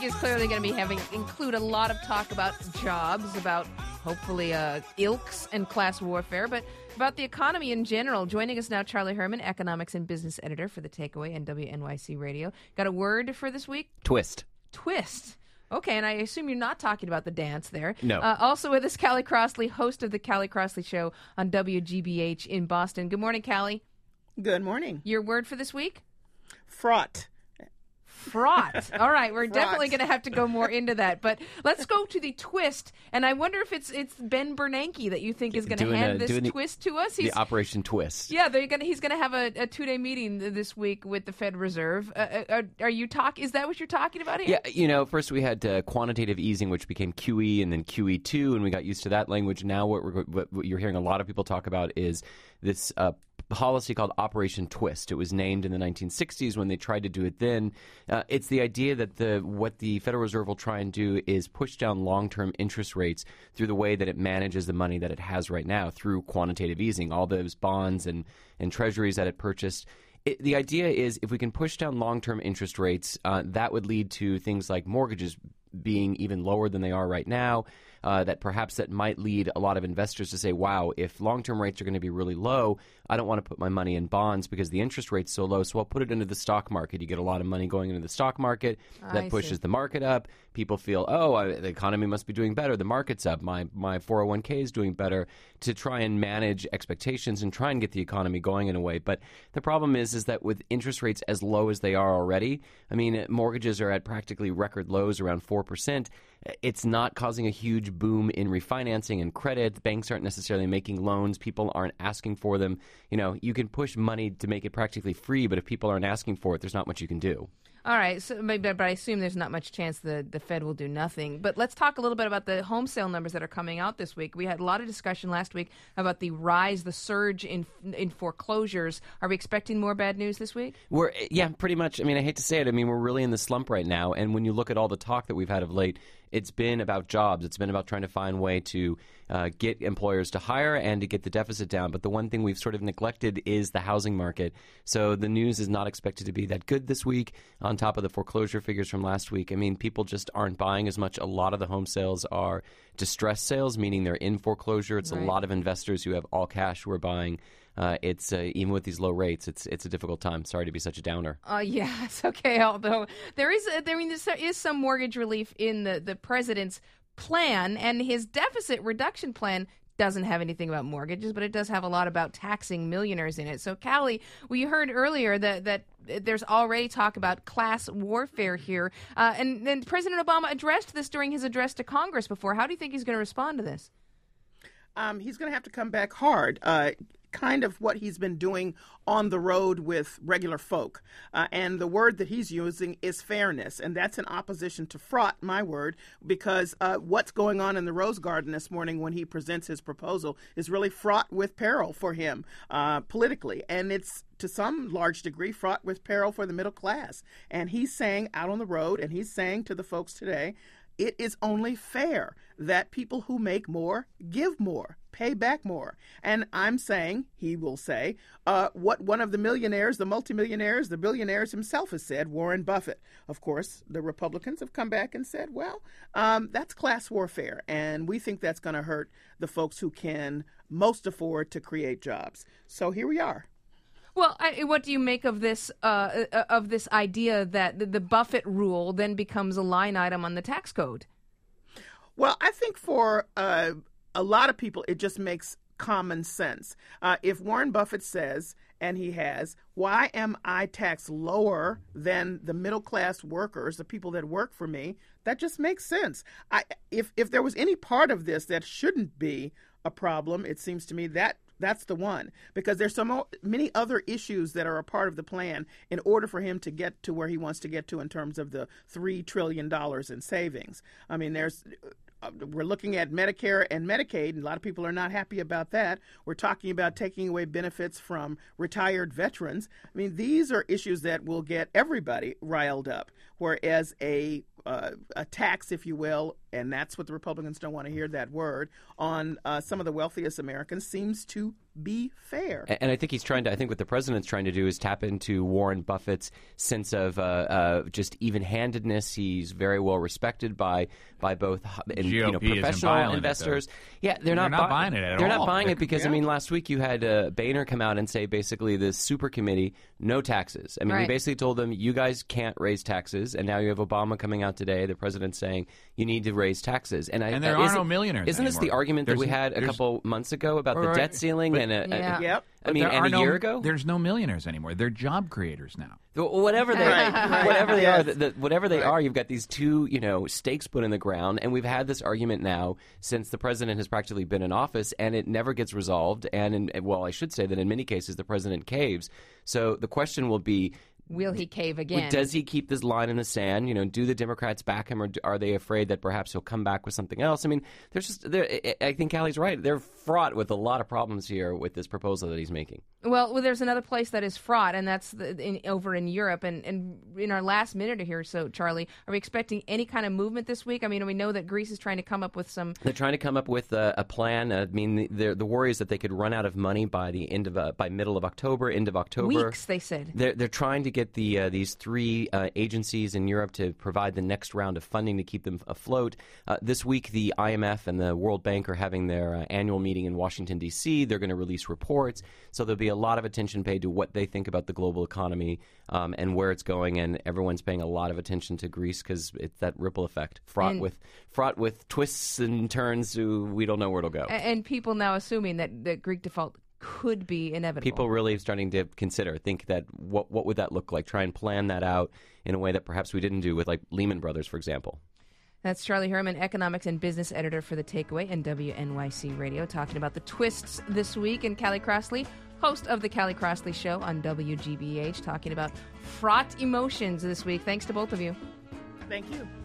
is clearly going to include a lot of talk about jobs, about hopefully ilks and class warfare, but about the economy in general. Joining us now, Charlie Herman, economics and business editor for The Takeaway and WNYC Radio. Got a word for this week? Twist. Okay, and I assume you're not talking about the dance there. No. Also with us, Callie Crossley, host of the Callie Crossley Show on WGBH in Boston. Good morning, Callie. Good morning. Your word for this week? Fraught. All right, we're definitely going to have to go more into that. But let's go to the twist. And I wonder if it's Ben Bernanke that you think is going to hand this twist to us. The Operation Twist. Yeah, he's going to have a 2-day meeting this week with the Fed Reserve. Is that what you're talking about here? Yeah, first we had quantitative easing, which became QE, and then QE2, and we got used to that language. Now what you're hearing a lot of people talk about is this policy called Operation Twist. It was named in the 1960s when they tried to do it then. It's the idea that what the Federal Reserve will try and do is push down long-term interest rates through the way that it manages the money that it has right now through quantitative easing, all those bonds and treasuries that it purchased. The idea is if we can push down long-term interest rates, that would lead to things like mortgages being even lower than they are right now, that might lead a lot of investors to say, wow, if long-term rates are going to be really low, I don't want to put my money in bonds because the interest rate's so low, so I'll put it into the stock market. You get a lot of money going into the stock market. That pushes the market up. People feel, the economy must be doing better. The market's up. My 401k is doing better, to try and manage expectations and try and get the economy going in a way. But the problem is that with interest rates as low as they are already, mortgages are at practically record lows, around 4%. It's not causing a huge boom in refinancing and credit. Banks aren't necessarily making loans. People aren't asking for them. You can push money to make it practically free, but if people aren't asking for it, there's not much you can do. All right, but I assume there's not much chance the Fed will do nothing. But let's talk a little bit about the home sale numbers that are coming out this week. We had a lot of discussion last week about the surge in foreclosures. Are we expecting more bad news this week? Pretty much. I hate to say it. We're really in the slump right now. And when you look at all the talk that we've had of late, it's been about jobs. It's been about trying to find a way to get employers to hire and to get the deficit down. But the one thing we've sort of neglected is the housing market. So the news is not expected to be that good this week on top of the foreclosure figures from last week. People just aren't buying as much. A lot of the home sales are distressed sales, meaning they're in foreclosure. It's right. A lot of investors who have all cash who are buying. It's even with these low rates, it's a difficult time. Sorry to be such a downer. Yeah, it's okay. Although there is some mortgage relief in the president's plan, and his deficit reduction plan doesn't have anything about mortgages, but it does have a lot about taxing millionaires in it. So, Callie, we heard earlier that there's already talk about class warfare here, and then President Obama addressed this during his address to Congress before. How do you think he's going to respond to this? He's going to have to come back hard. Kind of what he's been doing on the road with regular folk. And the word that he's using is fairness. And that's in opposition to fraught, my word, because what's going on in the Rose Garden this morning when he presents his proposal is really fraught with peril for him politically. And it's to some large degree fraught with peril for the middle class. And he's saying out on the road, and he's saying to the folks today, it is only fair that people who make more give more, pay back more. And I'm saying, he will say, what one of the millionaires, the multimillionaires, the billionaires himself has said, Warren Buffett. Of course, the Republicans have come back and said, that's class warfare. And we think that's going to hurt the folks who can most afford to create jobs. So here we are. Well, what do you make of this idea that the Buffett rule then becomes a line item on the tax code? Well, I think for a lot of people, it just makes common sense. If Warren Buffett says, and he has, why am I taxed lower than the middle-class workers, the people that work for me? That just makes sense. If there was any part of this that shouldn't be a problem, it seems to me that's the one, because there's so many other issues that are a part of the plan in order for him to get to where he wants to get to in terms of the $3 trillion in savings. We're looking at Medicare and Medicaid, and a lot of people are not happy about that. We're talking about taking away benefits from retired veterans. These are issues that will get everybody riled up, whereas a tax, if you will, and that's what the Republicans don't want to hear that word, on some of the wealthiest Americans seems to be fair. And I think he's trying to. I think what the president's trying to do is tap into Warren Buffett's sense of just even-handedness. He's very well respected by both professional investors. Yeah, they're not buying it at all. They're not buying it because last week you had Boehner come out and say basically the super committee, no taxes. I mean, he basically told them you guys can't raise taxes, and now you have Obama coming out today, the president saying you need to raise taxes. And there are no millionaires. Isn't this the argument that we had a couple months ago about the debt ceiling? Yep. And a year ago, there's no millionaires anymore. They're job creators now. Whatever they are, you've got these two, stakes put in the ground, and we've had this argument now since the president has practically been in office, and it never gets resolved. And I should say that in many cases the president caves. So the question will be, will he cave again? Does he keep this line in the sand? Do the Democrats back him, or are they afraid that perhaps he'll come back with something else? I mean, I think Callie's right. They're fraught with a lot of problems here with this proposal that he's making. Well, there's another place that is fraught, and that's over in Europe. And in our last minute here, so Charlie, are we expecting any kind of movement this week? I mean, we know that Greece is trying to come up with some. They're trying to come up with a plan. I mean, the worry is that they could run out of money by the end of by middle of October, end of October. Weeks, they said. They're trying to get these three agencies in Europe to provide the next round of funding to keep them afloat. This week, the IMF and the World Bank are having their annual meeting in Washington, D.C. They're going to release reports. So there'll be a lot of attention paid to what they think about the global economy and where it's going. And everyone's paying a lot of attention to Greece because it's that ripple effect, fraught with twists and turns. We don't know where it'll go. And people now assuming that Greek default could be inevitable. People really starting to think that what would that look like? Try and plan that out in a way that perhaps we didn't do with like Lehman Brothers, for example. That's Charlie Herman, economics and business editor for The Takeaway and WNYC Radio, talking about the twists this week. And Callie Crossley, host of The Callie Crossley Show on WGBH, talking about fraught emotions this week. Thanks to both of you. Thank you.